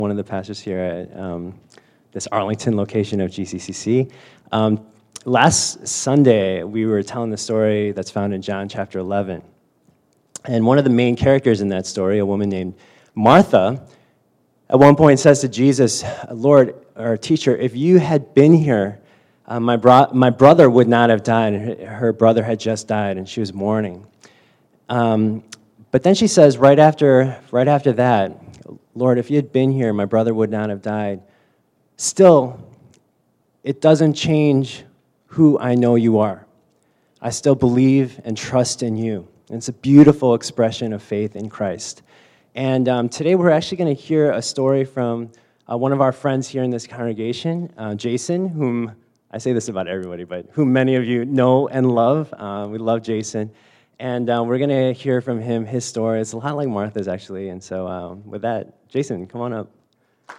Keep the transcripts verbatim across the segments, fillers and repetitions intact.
one of the pastors here at um, this Arlington location of G C C C. Um, last Sunday, we were telling the story that's found in John chapter eleven. And one of the main characters in that story, a woman named Martha, at one point says to Jesus, Lord, or teacher, if you had been here, uh, my, bro- my brother would not have died. Her, her brother had just died, and she was mourning. Um, but then she says, right after, right after that, Lord, if you had been here, my brother would not have died. Still, it doesn't change who I know you are. I still believe and trust in you. And it's a beautiful expression of faith in Christ. And um, today we're actually going to hear a story from uh, one of our friends here in this congregation, uh, Jason, whom, I say this about everybody, but whom many of you know and love. Uh, we love Jason. And uh, we're going to hear from him his story. It's a lot like Martha's, actually. And so um, with that, Jason, come on up. All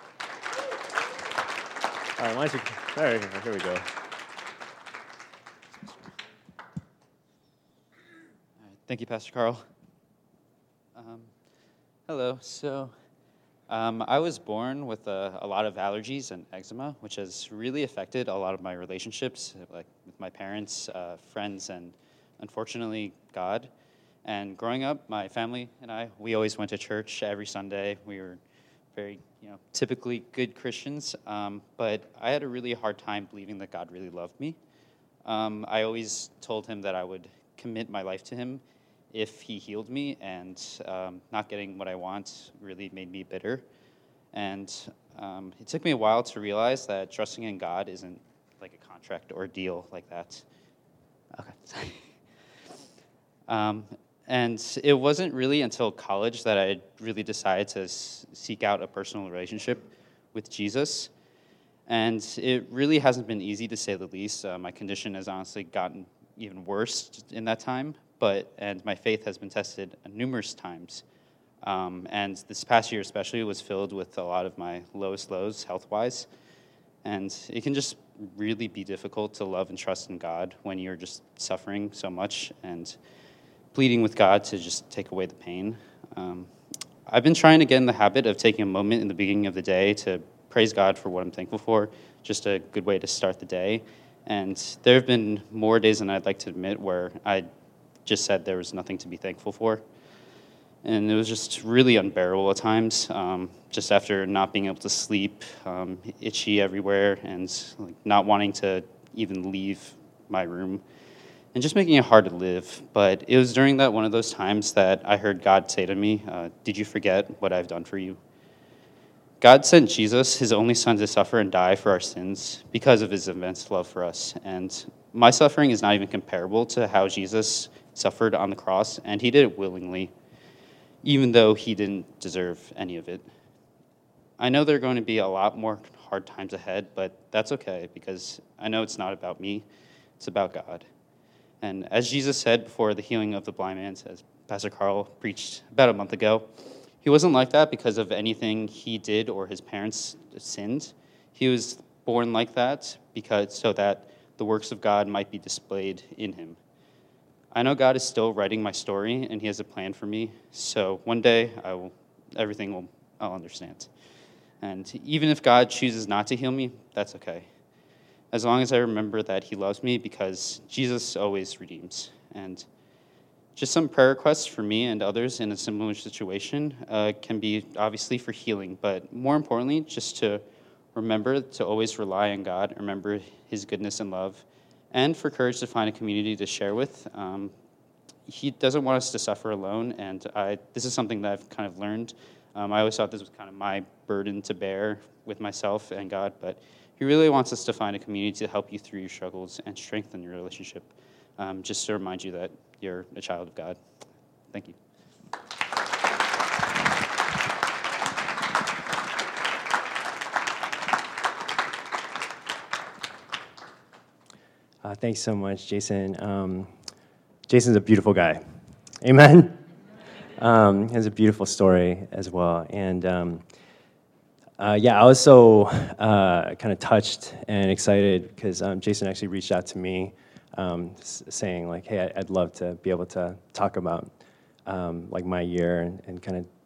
right, why don't you, there, here we go. Thank you, Pastor Carl. Um, hello. So, um, I was born with a, a lot of allergies and eczema, which has really affected a lot of my relationships, like with my parents, uh, friends, and unfortunately, God. And growing up, my family and I, we always went to church every Sunday. We were very, you know, typically good Christians, um, but I had a really hard time believing that God really loved me. Um, I always told him that I would commit my life to him if he healed me, and um, not getting what I want really made me bitter. And um, it took me a while to realize that trusting in God isn't like a contract or a deal like that. Okay. um, and it wasn't really until college that I really decided to s- seek out a personal relationship with Jesus. And it really hasn't been easy, to say the least. Uh, my condition has honestly gotten even worse in that time, but and my faith has been tested numerous times. Um, and this past year especially was filled with a lot of my lowest lows health-wise. And it can just really be difficult to love and trust in God when you're just suffering so much and pleading with God to just take away the pain. Um, I've been trying to get in the habit of taking a moment in the beginning of the day to praise God for what I'm thankful for, just a good way to start the day. And there have been more days than I'd like to admit where I just said there was nothing to be thankful for. And it was just really unbearable at times, um, just after not being able to sleep, um, itchy everywhere, and like, not wanting to even leave my room, and just making it hard to live. But it was during that one of those times that I heard God say to me, uh, did you forget what I've done for you? God sent Jesus, his only son, to suffer and die for our sins because of his immense love for us. And my suffering is not even comparable to how Jesus suffered on the cross, and he did it willingly, even though he didn't deserve any of it. I know there are going to be a lot more hard times ahead, but that's okay, because I know it's not about me, it's about God. And as Jesus said before the healing of the blind man, as Pastor Carl preached about a month ago, he wasn't like that because of anything he did or his parents sinned. He was born like that because so that the works of God might be displayed in him. I know God is still writing my story, and he has a plan for me. So one day, I will, everything will, I'll understand. And even if God chooses not to heal me, that's okay. As long as I remember that he loves me, because Jesus always redeems. And just some prayer requests for me and others in a similar situation uh, can be obviously for healing, but more importantly, just to remember to always rely on God, remember his goodness and love, and for courage to find a community to share with. Um, he doesn't want us to suffer alone, and I, this is something that I've kind of learned. Um, I always thought this was kind of my burden to bear with myself and God, but he really wants us to find a community to help you through your struggles and strengthen your relationship, um, just to remind you that you're a child of God. Thank you. Uh, thanks so much, Jason. Um, Jason's a beautiful guy. Amen? Um, he has a beautiful story as well. And um, uh, yeah, I was so uh, kind of touched and excited because um, Jason actually reached out to me um, s- saying like, hey, I'd love to be able to talk about um, like my year and, and kind of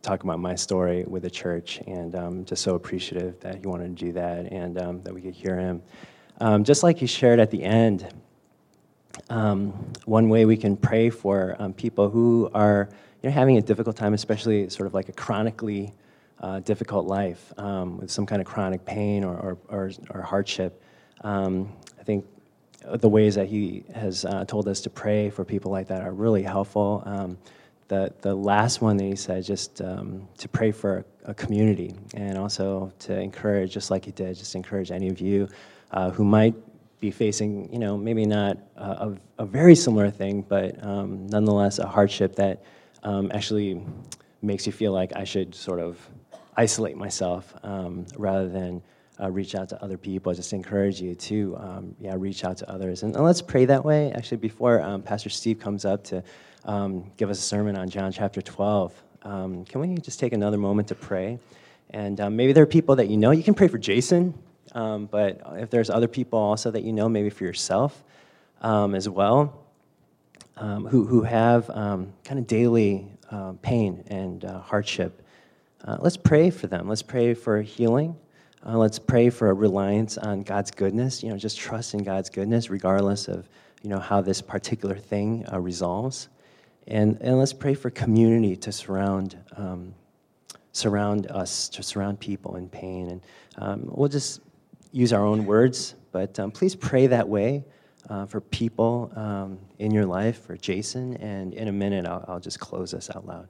talk about my story with the church, and um, just so appreciative that he wanted to do that, and um, that we could hear him. Um, just like he shared at the end, um, one way we can pray for um, people who are you know, having a difficult time, especially sort of like a chronically uh, difficult life um, with some kind of chronic pain or, or, or, or hardship. Um, I think the ways that he has uh, told us to pray for people like that are really helpful. Um, the the last one that he said, just um, to pray for a, a community, and also to encourage, just like he did, just encourage any of you uh, who might be facing, you know, maybe not a, a, a very similar thing, but um, nonetheless a hardship that um, actually makes you feel like I should sort of isolate myself um, rather than Uh, reach out to other people. Just encourage you to, um, yeah, reach out to others. And, and let's pray that way. Actually, before um, Pastor Steve comes up to um, give us a sermon on John chapter twelve, um, can we just take another moment to pray? And um, maybe there are people that you know. You can pray for Jason, um, but if there's other people also that you know, maybe for yourself um, as well, um, who, who have um, kind of daily uh, pain and uh, hardship, uh, let's pray for them. Let's pray for healing. Uh, let's pray for a reliance on God's goodness, you know, just trust in God's goodness regardless of, you know, how this particular thing uh, resolves. And, and let's pray for community to surround um, surround us, to surround people in pain. And um, we'll just use our own words, but um, please pray that way uh, for people um, in your life, for Jason. And in a minute, I'll, I'll just close us out loud.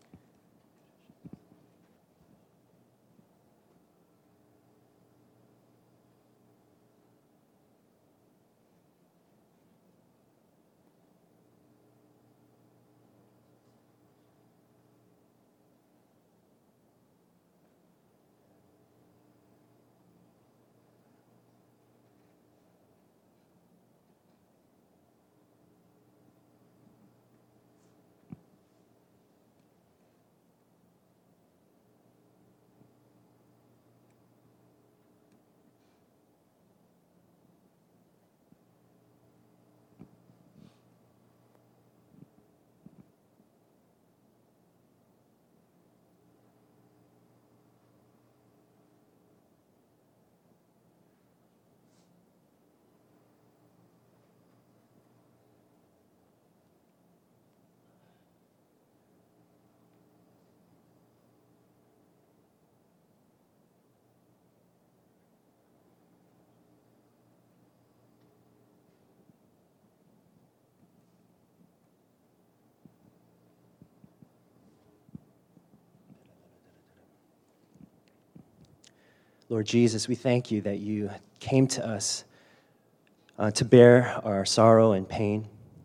Lord Jesus, we thank you that you came to us uh, to bear our sorrow and pain.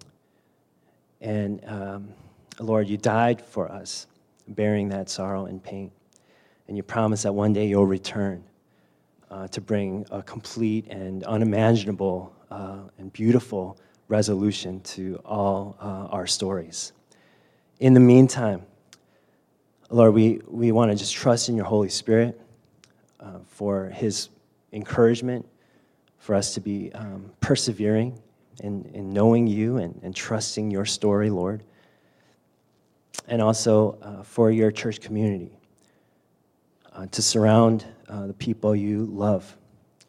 And um, Lord, you died for us, bearing that sorrow and pain. And you promised that one day you'll return uh, to bring a complete and unimaginable uh, and beautiful resolution to all uh, our stories. In the meantime, Lord, we, we want to just trust in your Holy Spirit uh, for his encouragement, for us to be um, persevering in, in knowing you and, and trusting your story, Lord. And also uh, for your church community, uh, to surround uh, the people you love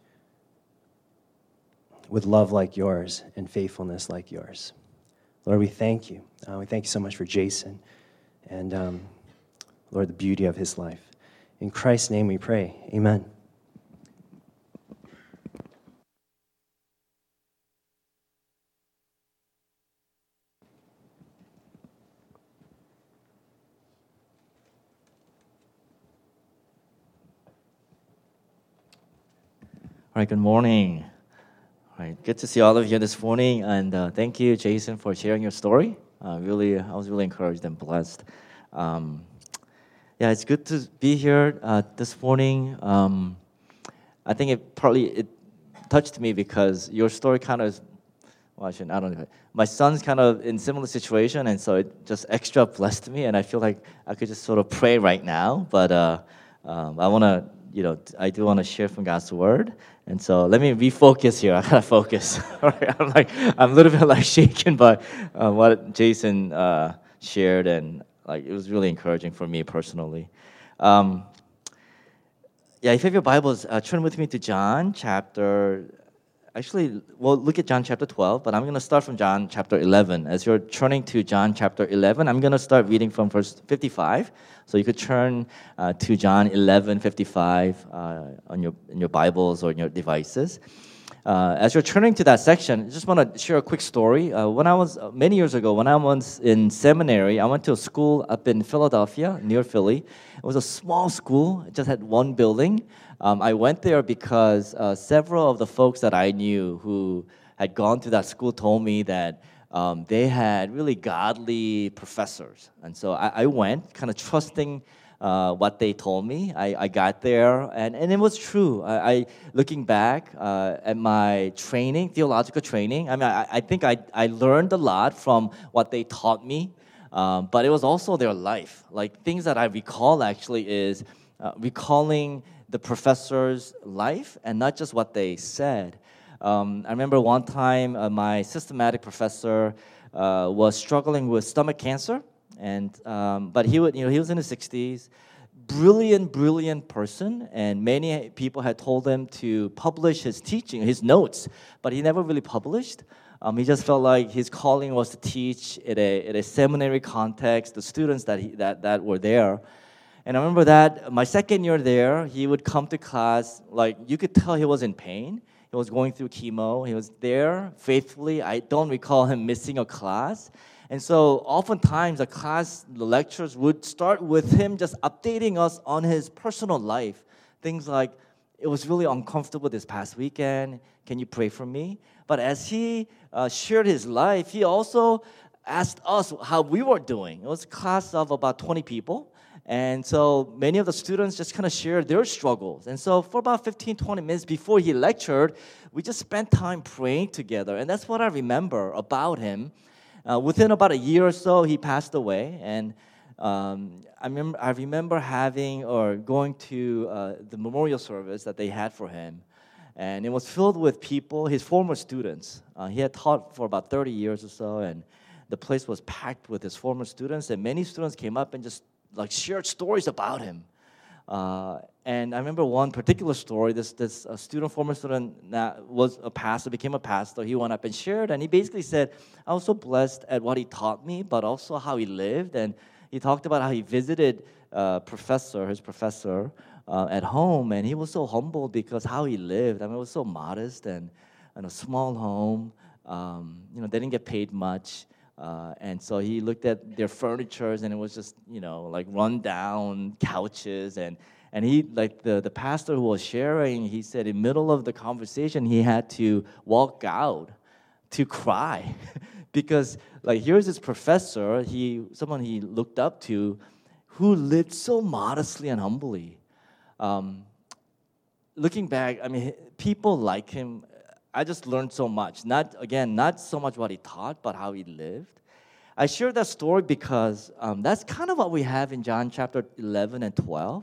with love like yours and faithfulness like yours. Lord, we thank you. Uh, we thank you so much for Jason and, um, Lord, the beauty of his life. In Christ's name we pray. Amen. All right, good morning. All right, good to see all of you this morning, and uh, thank you, Jason, for sharing your story. Uh, really, I was really encouraged and blessed. Um, yeah, it's good to be here uh, this morning. Um, I think it partly it touched me because your story kind of, well, I shouldn't, I don't know. My son's kind of in similar situation, and so it just extra blessed me, and I feel like I could just sort of pray right now, but uh, um, I want to, you know, I do want to share from God's word. And so let me refocus here. I gotta focus. All right, I'm like I'm a little bit like shaken by uh, what Jason uh, shared, and Like it was really encouraging for me personally. Um, yeah, if you have your Bibles, uh, turn with me to John chapter. Actually, we'll look at John chapter twelve, but I'm going to start from John chapter eleven. As you're turning to John chapter eleven, I'm going to start reading from verse fifty-five. So you could turn uh, to John eleven fifty-five uh, on your in your Bibles or in your devices. Uh, as you're turning to that section, I just want to share a quick story. Uh, when I was uh, many years ago, when I was in seminary, I went to a school up in Philadelphia, near Philly. It was a small school; it just had one building. Um, I went there because uh, several of the folks that I knew who had gone to that school told me that um, they had really godly professors. And so I, I went, kind of trusting uh, what they told me. I, I got there, and, and it was true. I, I looking back uh, at my training, theological training, I mean, I, I think I, I learned a lot from what they taught me, um, but it was also their life. Like things that I recall actually is uh, recalling the professor's life and not just what they said. Um, I remember one time uh, my systematic professor uh, was struggling with stomach cancer, and um, but he would, you know, he was in his sixties, brilliant, brilliant person, and many people had told him to publish his teaching, his notes, but he never really published. Um, he just felt like his calling was to teach in a, in a seminary context, the students that he, that that were there. And I remember that my second year there, he would come to class, like you could tell he was in pain. He was going through chemo. He was there faithfully. I don't recall him missing a class. And so oftentimes the class, the lectures would start with him just updating us on his personal life. Things like, it was really uncomfortable this past weekend. Can you pray for me? But as he uh, shared his life, he also asked us how we were doing. It was a class of about twenty people. And so many of the students just kind of shared their struggles. And so for about fifteen, twenty minutes before he lectured, we just spent time praying together. And that's what I remember about him. Uh, within about a year or so, he passed away. And um, I, remember, I remember having or going to uh, the memorial service that they had for him. And it was filled with people, his former students. Uh, he had taught for about thirty years or so. And the place was packed with his former students. And many students came up and just like shared stories about him. Uh, and I remember one particular story, this this uh, student, former student that was a pastor, became a pastor. He went up and shared, and he basically said, I was so blessed at what he taught me, but also how he lived. And he talked about how he visited uh, professor, his professor uh, at home, and he was so humbled because how he lived. I mean, it was so modest and in a small home. Um, you know, they didn't get paid much. Uh, and so he looked at their furnitures, and it was just, you know, like run down couches. And, and he, like the, the pastor who was sharing, he said in the middle of the conversation, he had to walk out to cry. Because, like, here's this professor, he, someone he looked up to, who lived so modestly and humbly. Um, looking back, I mean, people like him. I just learned so much. Not, again, not so much what he taught, but how he lived. I share that story because um, that's kind of what we have in John chapter eleven and twelve.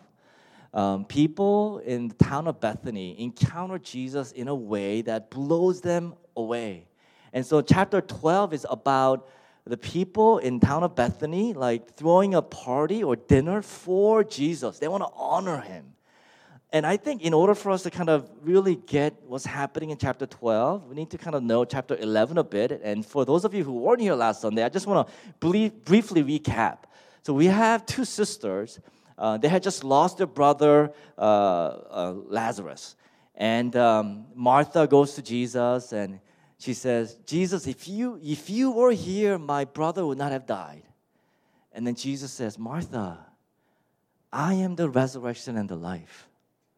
Um, people in the town of Bethany encounter Jesus in a way that blows them away. And so chapter twelve is about the people in town of Bethany like throwing a party or dinner for Jesus. They want to honor him. And I think in order for us to kind of really get what's happening in chapter twelve, we need to kind of know chapter eleven a bit. And for those of you who weren't here last Sunday, I just want to brief, briefly recap. So we have two sisters. Uh, they had just lost their brother, uh, uh, Lazarus. And um, Martha goes to Jesus, and she says, Jesus, if you, if you were here, my brother would not have died. And then Jesus says, Martha, I am the resurrection and the life.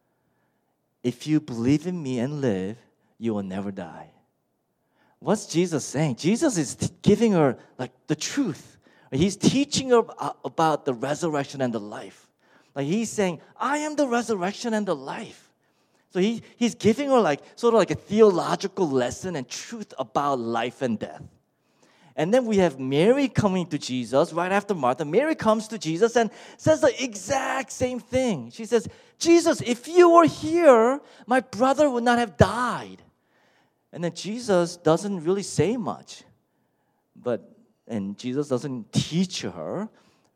If you believe in me and live, you will never die. What's Jesus saying? Jesus is t- giving her like the truth. He's teaching her about the resurrection and the life. Like he's saying, I am the resurrection and the life. So he, he's giving her like sort of like a theological lesson and truth about life and death. And then we have Mary coming to Jesus right after Martha. Mary comes to Jesus and says the exact same thing. She says, Jesus, if you were here, my brother would not have died. And then Jesus doesn't really say much. But, and Jesus doesn't teach her.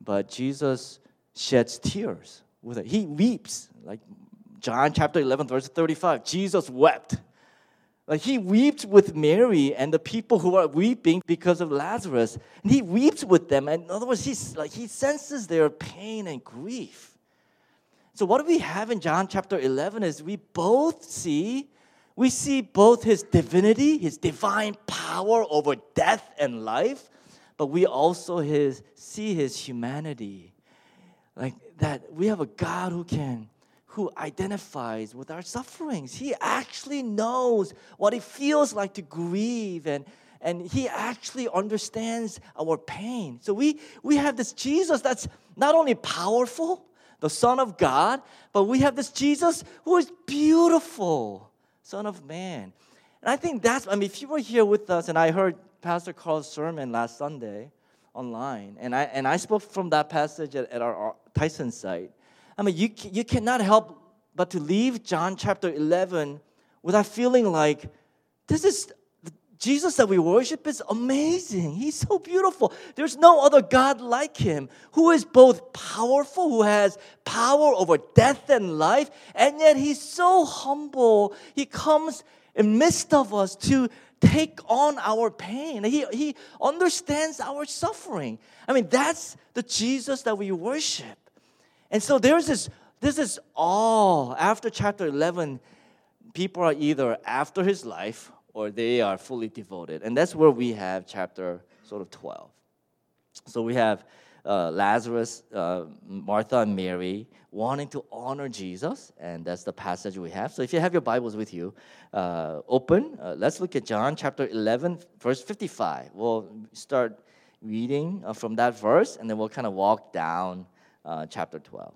but Jesus sheds tears with it. He weeps. Like John chapter eleven, verse thirty-five, Jesus wept. Like he weeps with Mary and the people who are weeping because of Lazarus. And he weeps with them. And in other words, he's like he senses their pain and grief. So what we have in John chapter eleven is we both see, we see both his divinity, his divine power over death and life, but we also his, see his humanity. Like that we have a God who can, who identifies with our sufferings. He actually knows what it feels like to grieve, and, and he actually understands our pain. So we, we have this Jesus that's not only powerful, the Son of God, but we have this Jesus who is beautiful, Son of Man. And I think that's, I mean, if you were here with us, and I heard Pastor Carl's sermon last Sunday online, and I and I spoke from that passage at, at our, our Tyson site. I mean, you you cannot help but to leave John chapter eleven without feeling like this is Jesus that we worship is amazing. He's so beautiful. There's no other God like him, who is both powerful, who has power over death and life, and yet he's so humble. He comes in midst of us to take on our pain. He, he understands our suffering. I mean, that's the Jesus that we worship. And so there's this, this is all, after chapter eleven, people are either after his life or they are fully devoted. And that's where we have chapter sort of twelve. So we have uh, Lazarus, uh, Martha, and Mary wanting to honor Jesus, and that's the passage we have. So if you have your Bibles with you, uh, open. Uh, let's look at John chapter eleven, verse fifty-five. We'll start reading uh, from that verse, and then we'll kind of walk down uh, chapter twelve.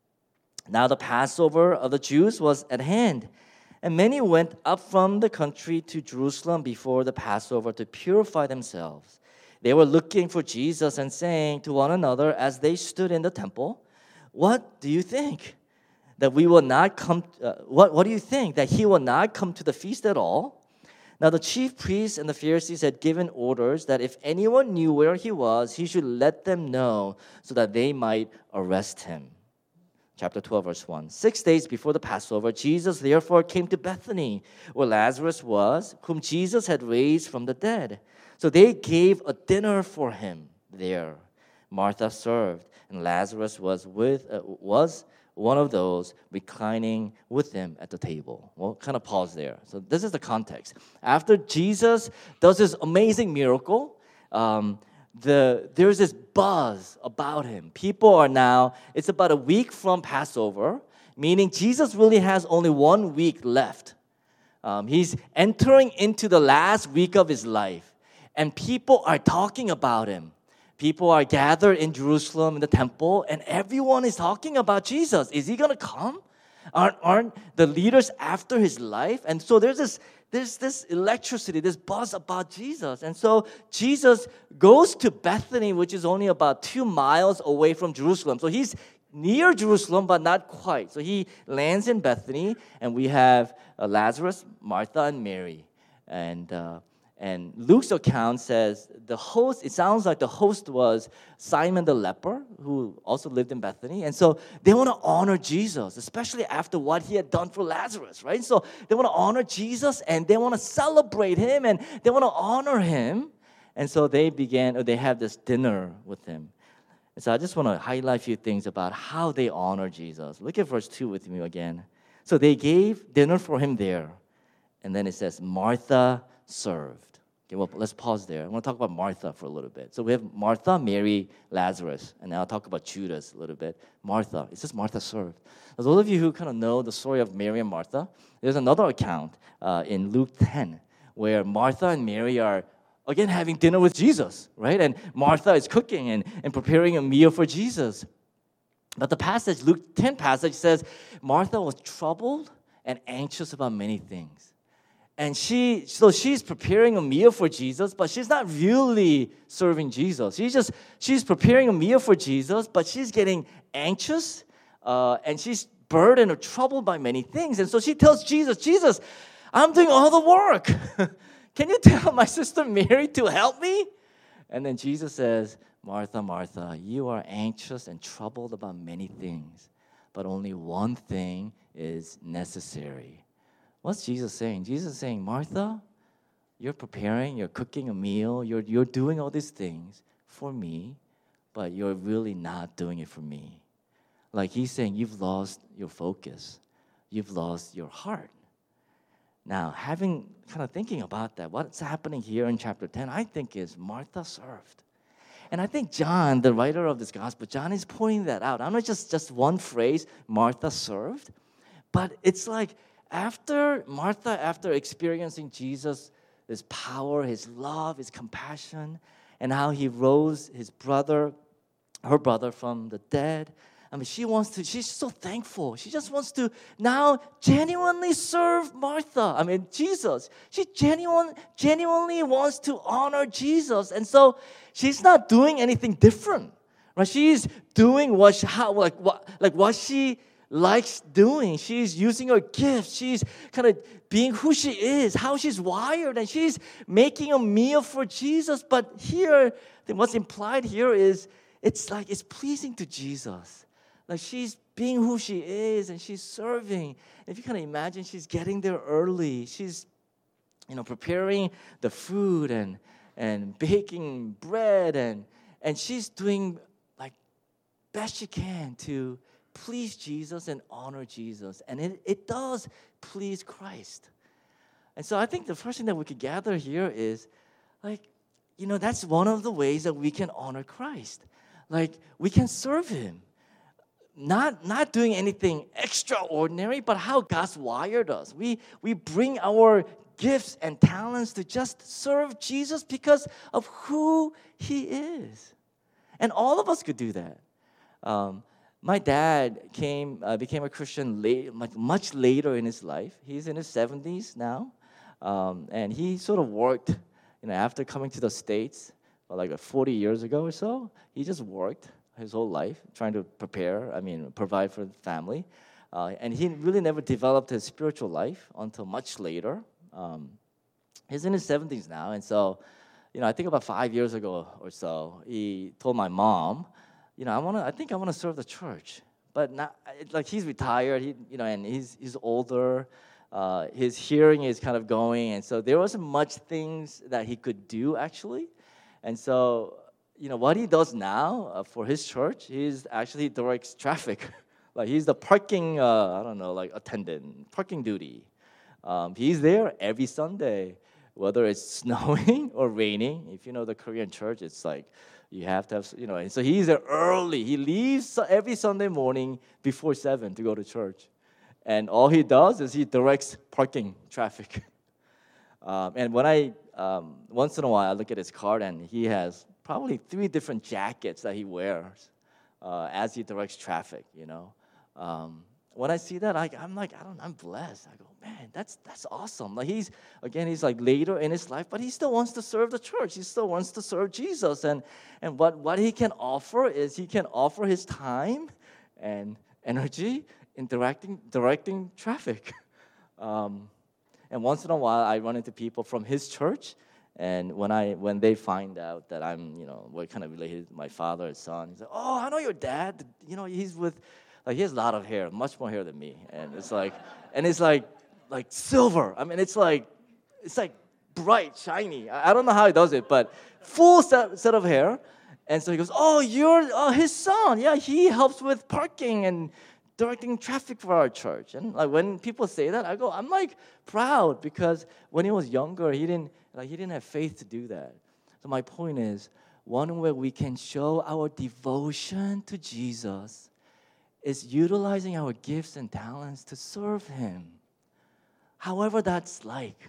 Now the Passover of the Jews was at hand, and many went up from the country to Jerusalem before the Passover to purify themselves. They were looking for Jesus and saying to one another as they stood in the temple, "What do you think? That we will not come? Uh, what, what do you think? That he will not come to the feast at all?" Now the chief priests and the Pharisees had given orders that if anyone knew where he was, he should let them know so that they might arrest him. Chapter twelve, verse one. Six days before the Passover, Jesus therefore came to Bethany, where Lazarus was, whom Jesus had raised from the dead. So they gave a dinner for him there. Martha served, and Lazarus was with uh, was one of those reclining with him at the table. We'll kind of pause there. So this is the context. After Jesus does this amazing miracle, um, The, there's this buzz about him. People are now, it's about a week from Passover, meaning Jesus really has only one week left. Um, he's entering into the last week of his life, and people are talking about him. People are gathered in Jerusalem in the temple, and everyone is talking about Jesus. Is he going to come? Aren't, aren't the leaders after his life? And so there's this There's this electricity, this buzz about Jesus. And so Jesus goes to Bethany, which is only about two miles away from Jerusalem. So he's near Jerusalem, but not quite. So he lands in Bethany, and we have uh, Lazarus, Martha, and Mary. And uh, and Luke's account says the host, it sounds like the host was Simon the leper, who also lived in Bethany. And so they want to honor Jesus, especially after what he had done for Lazarus, right? So they want to honor Jesus, and they want to celebrate him, and they want to honor him. And so they began, or they have this dinner with him. And so I just want to highlight a few things about how they honor Jesus. Look at verse two with me again. So they gave dinner for him there. And then it says, Martha served. Okay, well, let's pause there. I want to talk about Martha for a little bit. So we have Martha, Mary, Lazarus, and now I'll talk about Judas a little bit. Martha, it says Martha served. For those of you who kind of know the story of Mary and Martha, there's another account uh, in Luke ten where Martha and Mary are, again, having dinner with Jesus, right? And Martha is cooking and, and preparing a meal for Jesus. But the passage, Luke ten passage says, Martha was troubled and anxious about many things. And she, so she's preparing a meal for Jesus, but she's not really serving Jesus. She's just, she's preparing a meal for Jesus, but she's getting anxious, uh, and she's burdened or troubled by many things. And so she tells Jesus, Jesus, I'm doing all the work. Can you tell my sister Mary to help me? And then Jesus says, Martha, Martha, you are anxious and troubled about many things, but only one thing is necessary. What's Jesus saying? Jesus is saying, Martha, you're preparing, you're cooking a meal, you're, you're doing all these things for me, but you're really not doing it for me. Like he's saying, you've lost your focus. You've lost your heart. Now, having kind of thinking about that, what's happening here in chapter ten, I think is Martha served. And I think John, the writer of this gospel, John is pointing that out. I'm not just, just one phrase, Martha served, but it's like after Martha, after experiencing Jesus, his power, his love, his compassion, and how he rose his brother, her brother from the dead, I mean, she wants to, she's so thankful. She just wants to now genuinely serve Martha. I mean, Jesus. She genuine, genuinely wants to honor Jesus. And so she's not doing anything different, right? She's doing what, she, how, like, what, like what she likes doing. She's using her gifts. She's kind of being who she is, how she's wired, and she's making a meal for Jesus. But here, what's implied here is it's like it's pleasing to Jesus. Like she's being who she is and she's serving. If you kind of imagine, she's getting there early. She's, you know, preparing the food and and baking bread and and she's doing like best she can to please Jesus and honor Jesus. And it, it does please Christ. And so I think the first thing that we could gather here is like, you know, that's one of the ways that we can honor Christ. Like we can serve him. Not, not doing anything extraordinary, but how God's wired us. We, we bring our gifts and talents to just serve Jesus because of who he is. And all of us could do that. Um, my dad came, uh, became a Christian late, much, much later in his life. He's in his seventies now. Um, and he sort of worked, you know, after coming to the States, like forty years ago or so, he just worked his whole life, trying to prepare, I mean, provide for the family. Uh, and he really never developed his spiritual life until much later. Um, he's in his seventies now, and so, you know, I think about five years ago or so, he told my mom, you know, I want to, I think I want to serve the church. But not, like he's retired, he, you know, and he's he's older. Uh, his hearing is kind of going, and so there wasn't much things that he could do actually. And so, you know, what he does now uh, for his church, he's actually directs traffic. Like he's the parking, uh, I don't know, like attendant, parking duty. Um, he's there every Sunday, whether it's snowing or raining. If you know the Korean church, it's like you have to have, you know, and so he's there early. He leaves every Sunday morning before seven to go to church. And all he does is he directs parking traffic. um, and when I, um, once in a while, I look at his card and he has probably three different jackets that he wears uh, as he directs traffic, you know. Um, when I see that, I, I'm like, I don't, I'm blessed. I go, man, that's that's awesome. Like he's, again, he's like later in his life, but he still wants to serve the church. He still wants to serve Jesus. And and what, what he can offer is he can offer his time and energy in directing, directing traffic. Um, and once in a while, I run into people from his church. And when I when they find out that I'm, you know, we're kind of related to my father and son, he's like, oh, I know your dad. You know, he's with, like, he has a lot of hair, much more hair than me. And it's like, and it's like, like silver. I mean, it's like, it's like bright, shiny. I, I don't know how he does it, but full set, set of hair. And so he goes, oh, you're uh, his son. Yeah, he helps with parking and directing traffic for our church. And like when people say that, I go, I'm like proud because when he was younger, he didn't like he didn't have faith to do that. So my point is, one way we can show our devotion to Jesus is utilizing our gifts and talents to serve him. However that's like.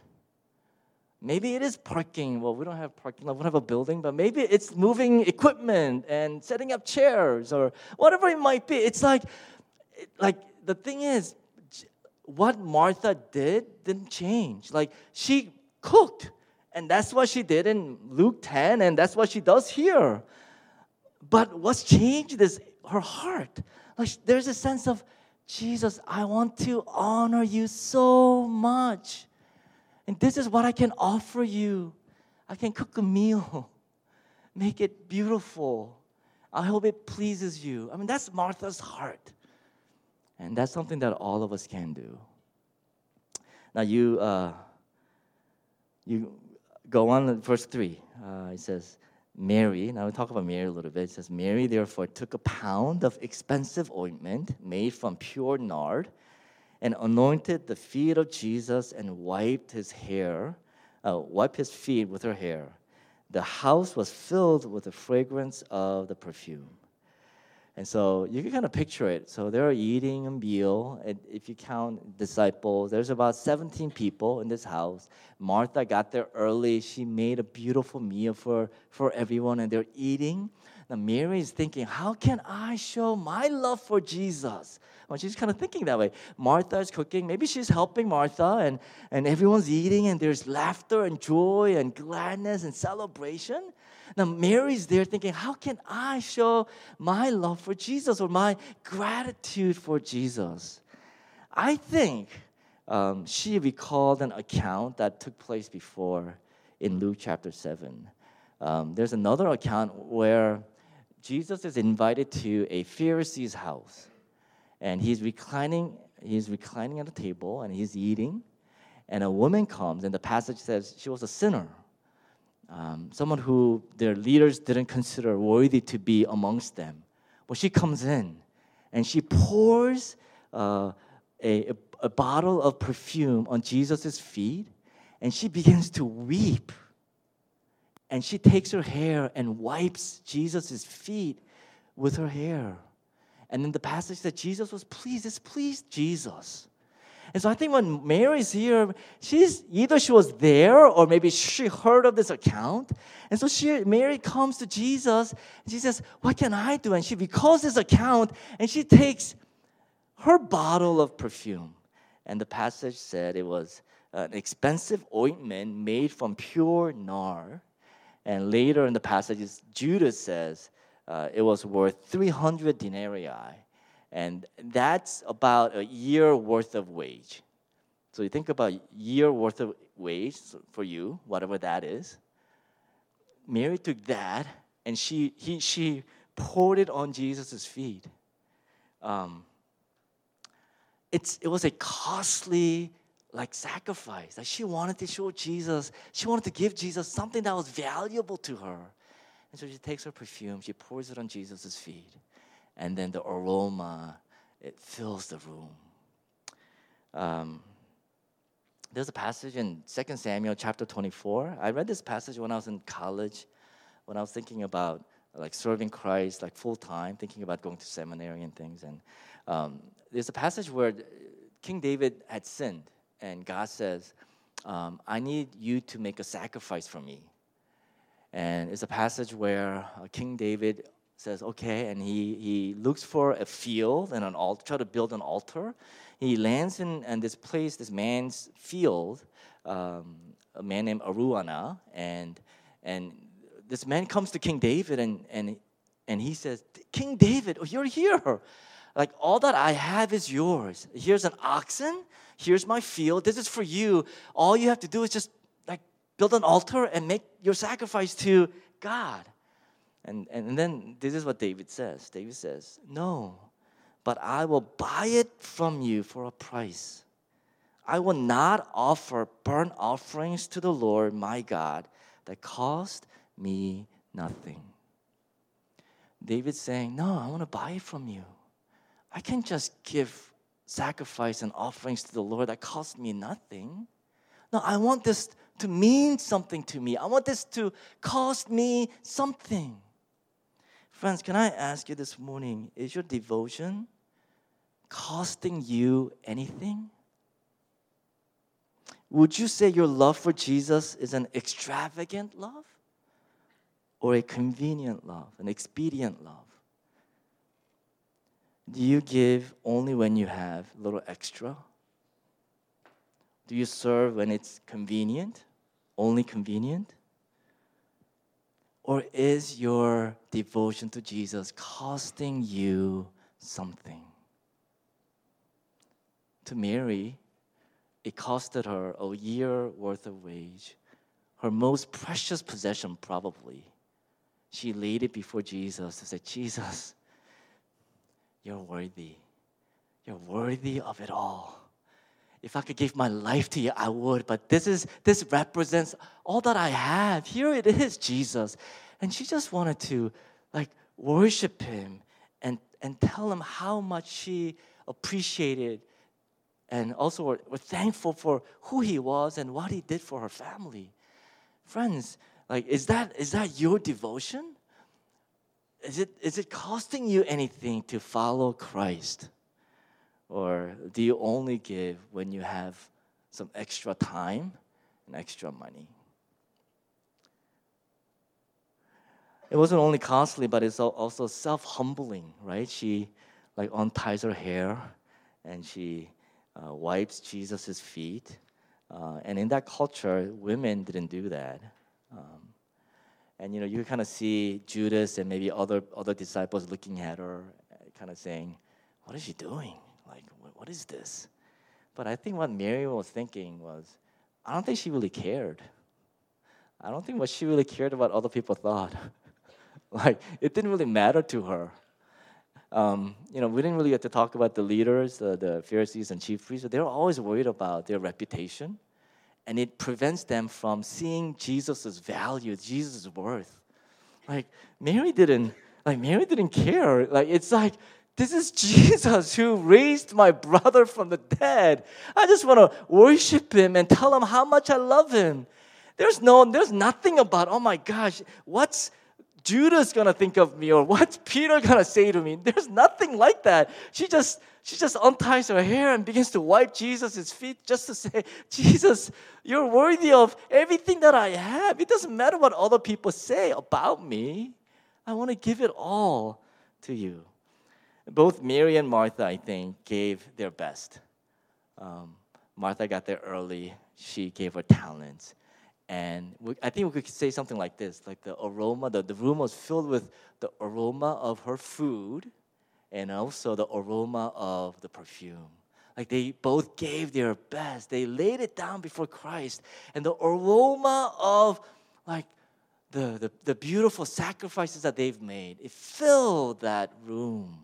Maybe it is parking. Well, we don't have parking lot. We don't have a building, but maybe it's moving equipment and setting up chairs or whatever it might be. It's like, like the thing is, what Martha did didn't change. Like she cooked, and that's what she did in Luke ten, and that's what she does here. But what's changed is her heart. Like there's a sense of, Jesus, I want to honor you so much. And this is what I can offer you. I can cook a meal. Make it beautiful. I hope it pleases you. I mean, that's Martha's heart. And that's something that all of us can do. Now, you, uh, you go on to verse three. Uh, it says, Mary, now we talk about Mary a little bit. It says, Mary therefore took a pound of expensive ointment made from pure nard and anointed the feet of Jesus and wiped his hair, uh, wiped his feet with her hair. The house was filled with the fragrance of the perfume. And so you can kind of picture it. So they're eating a meal. And if you count disciples, there's about seventeen people in this house. Martha got there early. She made a beautiful meal for, for everyone, and they're eating. Now Mary is thinking, how can I show my love for Jesus? Well, she's kind of thinking that way. Martha is cooking. Maybe she's helping Martha, and, and everyone's eating, and there's laughter and joy and gladness and celebration. Now, Mary's there thinking, how can I show my love for Jesus or my gratitude for Jesus? I think um, she recalled an account that took place before in Luke chapter seven. Um, there's another account where Jesus is invited to a Pharisee's house, and he's reclining, he's reclining at a table, and he's eating, and a woman comes, and the passage says she was a sinner. Um, someone who their leaders didn't consider worthy to be amongst them. But she comes in and she pours uh, a, a, a bottle of perfume on Jesus' feet, and she begins to weep. And she takes her hair and wipes Jesus' feet with her hair. And then the passage said Jesus was pleased. It's pleased Jesus. And so I think when Mary's here, she's either she was there or maybe she heard of this account. And so she, Mary comes to Jesus and she says, what can I do? And she recalls this account and she takes her bottle of perfume. And the passage said it was an expensive ointment made from pure nard. And later in the passage, Judas says uh, it was worth three hundred denarii. And that's about a year worth of wage. So you think about a year worth of wage for you, whatever that is. Mary took that and she he she poured it on Jesus' feet. Um, it's it was a costly like sacrifice. Like she wanted to show Jesus, she wanted to give Jesus something that was valuable to her. And so she takes her perfume, she pours it on Jesus' feet. And then the aroma, it fills the room. Um, there's a passage in Second Samuel chapter twenty-four. I read this passage when I was in college, when I was thinking about like serving Christ like full time, thinking about going to seminary and things. And um, there's a passage where King David had sinned, and God says, um, "I need you to make a sacrifice for me." And it's a passage where uh, King David says, okay, and he, he looks for a field and an altar, try to build an altar. He lands in, in this place, this man's field, um, a man named Aruana, and and this man comes to King David and and and he says, King David, oh, you're here. Like all that I have is yours. Here's an oxen. Here's my field. This is for you. All you have to do is just like build an altar and make your sacrifice to God. And, and then this is what David says. David says, no, but I will buy it from you for a price. I will not offer burnt offerings to the Lord my God that cost me nothing. David's saying, no, I want to buy it from you. I can't just give sacrifice and offerings to the Lord that cost me nothing. No, I want this to mean something to me. I want this to cost me something. Friends, can I ask you this morning, is your devotion costing you anything? Would you say your love for Jesus is an extravagant love or a convenient love, an expedient love? Do you give only when you have a little extra? Do you serve when it's convenient, only convenient? Or is your devotion to Jesus costing you something? To Mary, it costed her a year worth of wage, her most precious possession probably. she laid it before Jesus to say, Jesus, you're worthy. You're worthy of it all. If I could give my life to you, I would. But this is this represents all that I have. Here it is, Jesus. And she just wanted to like worship him and, and tell him how much she appreciated and also were, were thankful for who he was and what he did for her family. Friends, like is that is that your devotion? Is it is it costing you anything to follow Christ? Or do you only give when you have some extra time and extra money? It wasn't only costly, but it's also self-humbling, right? She like unties her hair and she uh, wipes Jesus' feet. Uh, and in that culture, women didn't do that. Um, and you know, you kind of see Judas and maybe other other disciples looking at her, kind of saying, "What is she doing? Like, what is this?" But I think what Mary was thinking was, I don't think she really cared. I don't think what she really cared about other people thought. Like, it didn't really matter to her. Um, you know, we didn't really get to talk about the leaders, uh, the Pharisees and chief priests. They're always worried about their reputation, and it prevents them from seeing Jesus' value, Jesus' worth. Like, Mary didn't, like, Mary didn't care. Like, it's like, this is Jesus who raised my brother from the dead. I just want to worship him and tell him how much I love him. There's no, there's nothing about, oh my gosh, what's Judas gonna think of me or what's Peter gonna say to me? There's nothing like that. She just, she just unties her hair and begins to wipe Jesus' feet just to say, Jesus, you're worthy of everything that I have. It doesn't matter what other people say about me. I want to give it all to you. Both Mary and Martha, I think, gave their best. Um, Martha got there early. She gave her talents. And we, I think we could say something like this, like the aroma, the, the room was filled with the aroma of her food and also the aroma of the perfume. Like they both gave their best. They laid it down before Christ. And the aroma of like the, the, the beautiful sacrifices that they've made, it filled that room.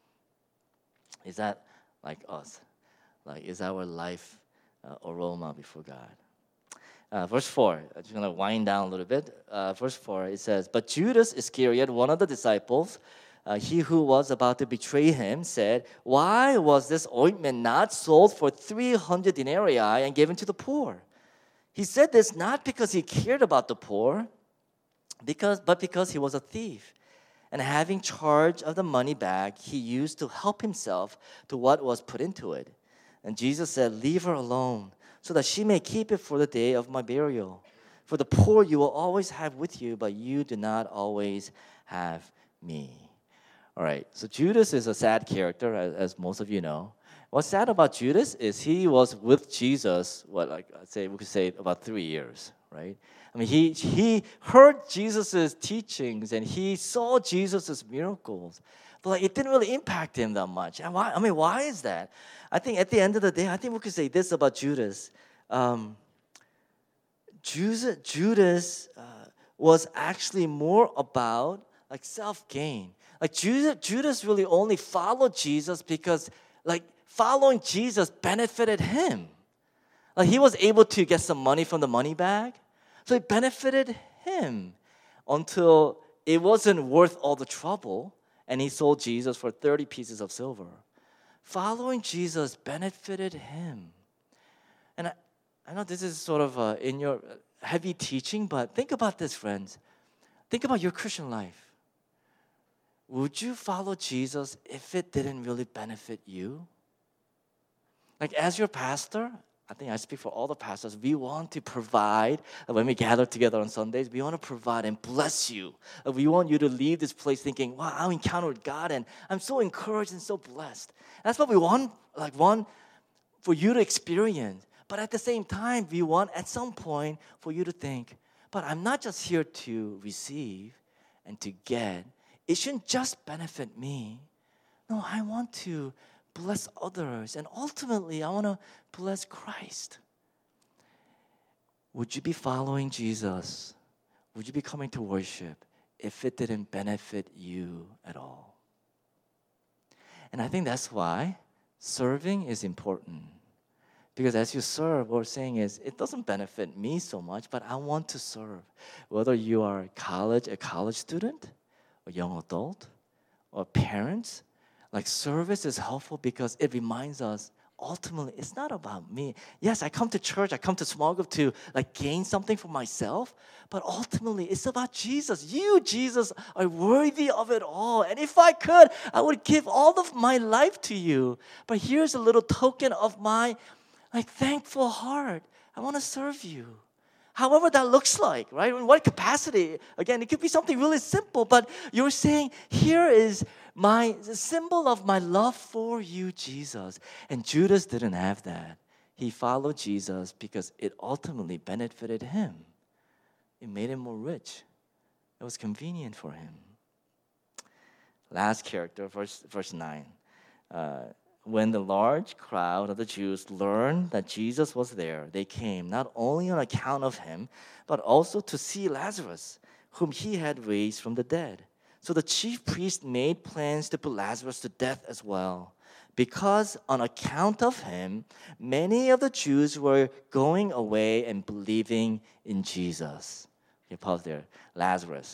Is that like us? Like, is our life uh, aroma before God? Uh, verse four, I'm just going to wind down a little bit. Uh, verse four, it says, But Judas Iscariot, one of the disciples, uh, he who was about to betray him, said, Why was this ointment not sold for three hundred denarii and given to the poor? He said this not because he cared about the poor, because but because he was a thief. And having charge of the money bag, he used to help himself to what was put into it. And Jesus said, Leave her alone, so that she may keep it for the day of my burial. For the poor you will always have with you, but you do not always have me. All right, so Judas is a sad character, as, as most of you know. What's sad about Judas is he was with Jesus, what, like, I'd say, we could say about three years, right? I mean, he, he heard Jesus' teachings and he saw Jesus' miracles, but like, it didn't really impact him that much. And why? I mean, why is that? I think at the end of the day, I think we could say this about Judas. Um, Judas, Judas uh, was actually more about like self-gain. Like Judas, Judas really only followed Jesus because like following Jesus benefited him. Like he was able to get some money from the money bag. So it benefited him until it wasn't worth all the trouble and he sold Jesus for thirty pieces of silver. Following Jesus benefited him. And I, I know this is sort of uh, in your heavy teaching, but think about this, friends. Think about your Christian life. Would you follow Jesus if it didn't really benefit you? Like as your pastor, I think I speak for all the pastors, we want to provide, when we gather together on Sundays, we want to provide and bless you. We want you to leave this place thinking, wow, I encountered God and I'm so encouraged and so blessed. That's what we want, like want for you to experience. But at the same time, we want at some point for you to think, but I'm not just here to receive and to get. It shouldn't just benefit me. No, I want to bless others. And ultimately, I want to bless Christ. Would you be following Jesus? Would you be coming to worship if it didn't benefit you at all? And I think that's why serving is important. Because as you serve, what we're saying is, it doesn't benefit me so much, but I want to serve. Whether you are college, a college student, a young adult, or parents, like service is helpful because it reminds us, ultimately, it's not about me. Yes, I come to church, I come to small group to like gain something for myself, but ultimately, it's about Jesus. You, Jesus, are worthy of it all. And if I could, I would give all of my life to you. But here's a little token of my like thankful heart. I want to serve you. However that looks like, right? In what capacity? Again, it could be something really simple, but you're saying, here is my symbol of my love for you, Jesus. And Judas didn't have that. He followed Jesus because it ultimately benefited him. It made him more rich. It was convenient for him. Last character, verse, verse nine. Uh, When the large crowd of the Jews learned that Jesus was there, they came not only on account of him, but also to see Lazarus, whom he had raised from the dead. So the chief priest made plans to put Lazarus to death as well, because on account of him, many of the Jews were going away and believing in Jesus. Okay, pause there. Lazarus.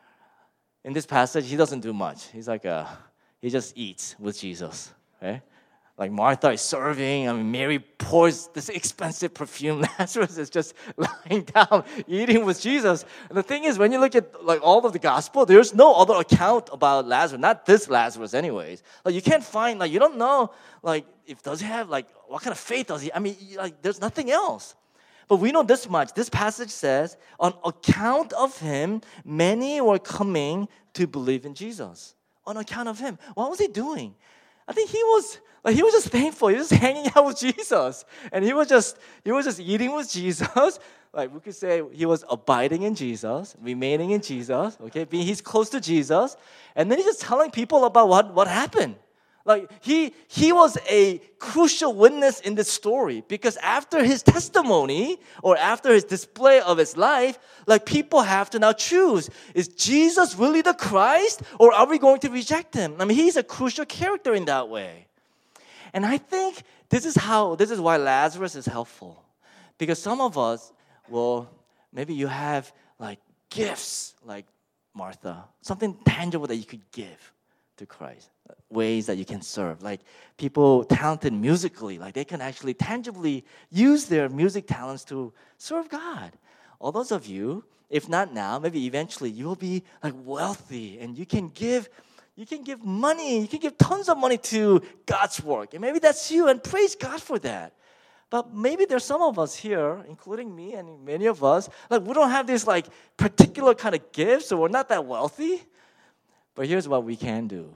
In this passage, he doesn't do much. He's like a, he just eats with Jesus, right? Like Martha is serving, I mean, Mary pours this expensive perfume. Lazarus is just lying down, eating with Jesus. And the thing is, when you look at like all of the gospel, there's no other account about Lazarus, not this Lazarus anyways. Like you can't find, like you don't know, like if does he have, like what kind of faith does he, I mean, like there's nothing else. But we know this much. This passage says, on account of him, many were coming to believe in Jesus. On account of him. What was he doing? I think he was like he was just thankful. He was just hanging out with Jesus, and he was just he was just eating with Jesus. Like we could say he was abiding in Jesus, remaining in Jesus. Okay, being he's close to Jesus, and then he's just telling people about what what happened. Like he he was a crucial witness in this story because after his testimony or after his display of his life, like people have to now choose, is Jesus really the Christ or are we going to reject him? I mean, he's a crucial character in that way. And I think this is how this is why Lazarus is helpful. Because some of us, well, maybe you have like gifts like Martha, something tangible that you could give to Christ, ways that you can serve. Like people talented musically, like they can actually tangibly use their music talents to serve God. All those of you, if not now, maybe eventually you will be like wealthy and you can give you can give money, you can give tons of money to God's work. And maybe that's you and praise God for that. But maybe there's some of us here, including me and many of us, like we don't have this like particular kind of gifts, so we're not that wealthy. But here's what we can do.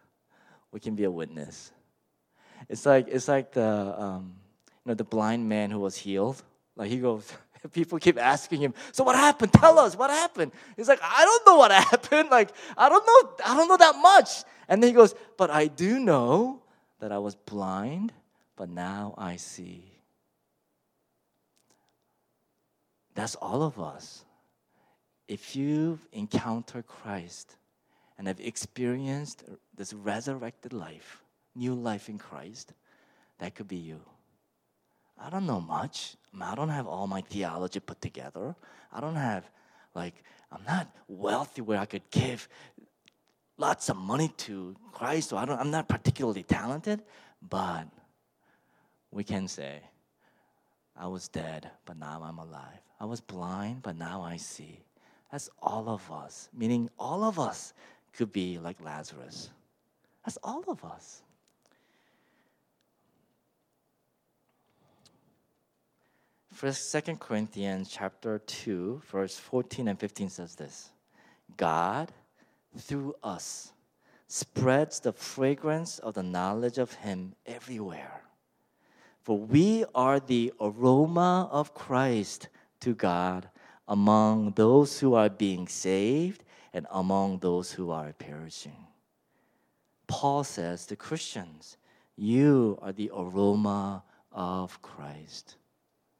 We can be a witness. It's like it's like the um, you know the blind man who was healed. Like he goes, people keep asking him, so what happened? Tell us what happened. He's like, I don't know what happened. Like I don't know, I don't know that much. And then he goes, but I do know that I was blind, but now I see. That's all of us. If you've encountered Christ and have experienced this resurrected life, new life in Christ, that could be you. I don't know much. I don't have all my theology put together. I don't have, like, I'm not wealthy where I could give lots of money to Christ, so I don't, I'm not particularly talented, but we can say, I was dead, but now I'm alive. I was blind, but now I see. That's all of us, meaning all of us could be like Lazarus. That's all of us. First, Second Corinthians chapter two, verse fourteen and fifteen says this. God, through us, spreads the fragrance of the knowledge of him everywhere. For we are the aroma of Christ to God among those who are being saved and among those who are perishing. Paul says to Christians, you are the aroma of Christ.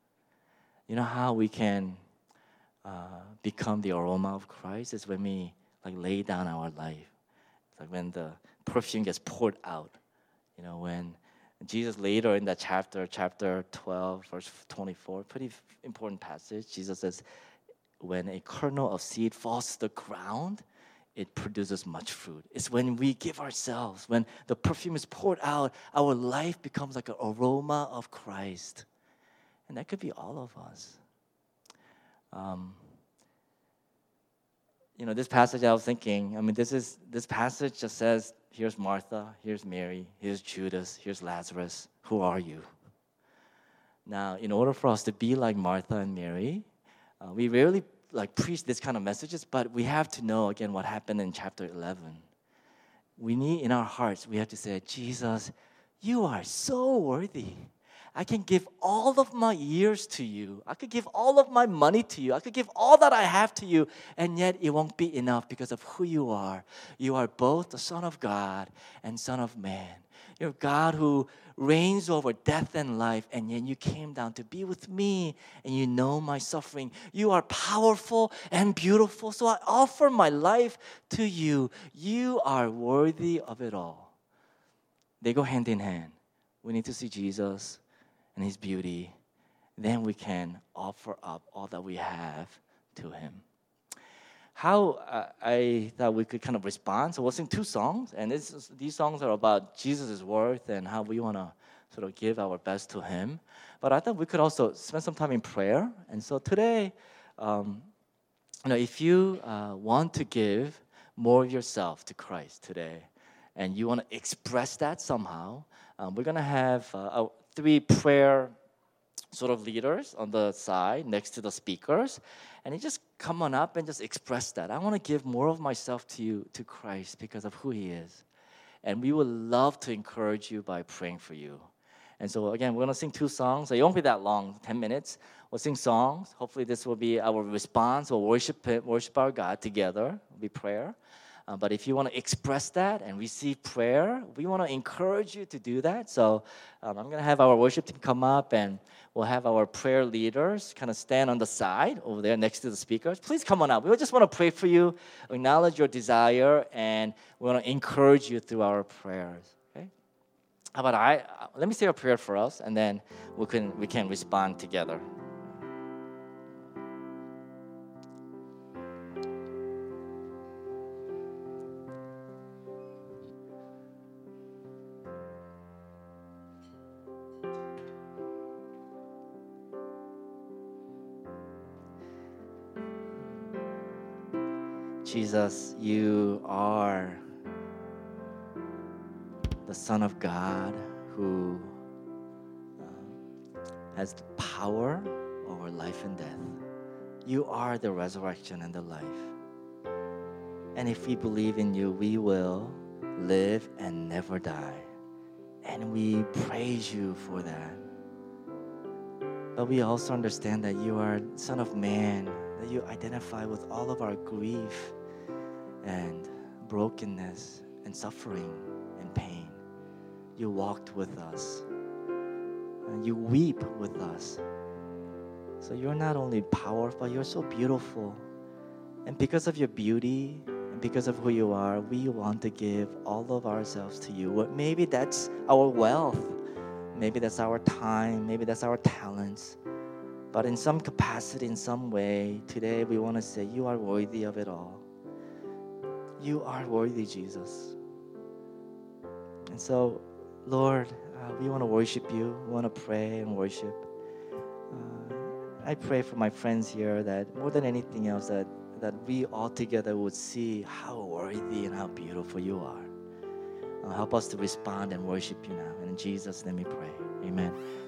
You know how we can uh, become the aroma of Christ is when we like lay down our life. It's like when the perfume gets poured out. You know, when Jesus later in that chapter, chapter twelve, verse twenty-four, pretty f- important passage, Jesus says, when a kernel of seed falls to the ground, it produces much fruit. It's when we give ourselves, when the perfume is poured out, our life becomes like an aroma of Christ. And that could be all of us. Um, you know, this passage I was thinking, I mean, this is this passage just says, here's Martha, here's Mary, here's Judas, here's Lazarus. Who are you? Now, in order for us to be like Martha and Mary, uh, we rarely like preach this kind of messages, but we have to know again what happened in chapter eleven. We need in our hearts, we have to say, Jesus, you are so worthy. I can give all of my years to you. I could give all of my money to you. I could give all that I have to you, and yet it won't be enough because of who you are. You are both the Son of God and Son of Man. You're God who reigns over death and life, and yet you came down to be with me, and you know my suffering. You are powerful and beautiful, so I offer my life to you. You are worthy of it all. They go hand in hand. We need to see Jesus and His beauty. Then we can offer up all that we have to Him. How uh, I thought we could kind of respond. So we'll sing two songs, and this is, these songs are about Jesus' worth and how we want to sort of give our best to Him. But I thought we could also spend some time in prayer. And so today, um, you know, if you uh, want to give more of yourself to Christ today, and you want to express that somehow, um, we're going to have uh, three prayer sort of leaders on the side next to the speakers, and you just come on up and just express that. I want to give more of myself to you, to Christ, because of who He is. And we would love to encourage you by praying for you. And so again, we're going to sing two songs. It won't be that long, ten minutes. We'll sing songs. Hopefully this will be our response. We'll worship Him, worship our God together. It'll be prayer. Uh, but if you want to express that and receive prayer, we want to encourage you to do that. So um, I'm going to have our worship team come up, and we'll have our prayer leaders kind of stand on the side over there next to the speakers. Please come on up. We just want to pray for you, acknowledge your desire, and we want to encourage you through our prayers. Okay? How about I? Uh, let me say a prayer for us, and then we can we can respond together. Jesus, you are the Son of God who uh, has the power over life and death. You are the resurrection and the life. And if we believe in you, we will live and never die. And we praise you for that. But we also understand that you are Son of Man, that you identify with all of our grief and brokenness and suffering and pain. You walked with us, and you weep with us. So you're not only powerful, but you're so beautiful. And because of your beauty and because of who you are, we want to give all of ourselves to you. Well, maybe that's our wealth. Maybe that's our time. Maybe that's our talents. But in some capacity, in some way, today we want to say, you are worthy of it all. You are worthy, Jesus. And so, Lord, uh, we want to worship you. We want to pray and worship. Uh, I pray for my friends here that more than anything else, that, that we all together would see how worthy and how beautiful you are. Uh, help us to respond and worship you now. And in Jesus' name we pray. Amen.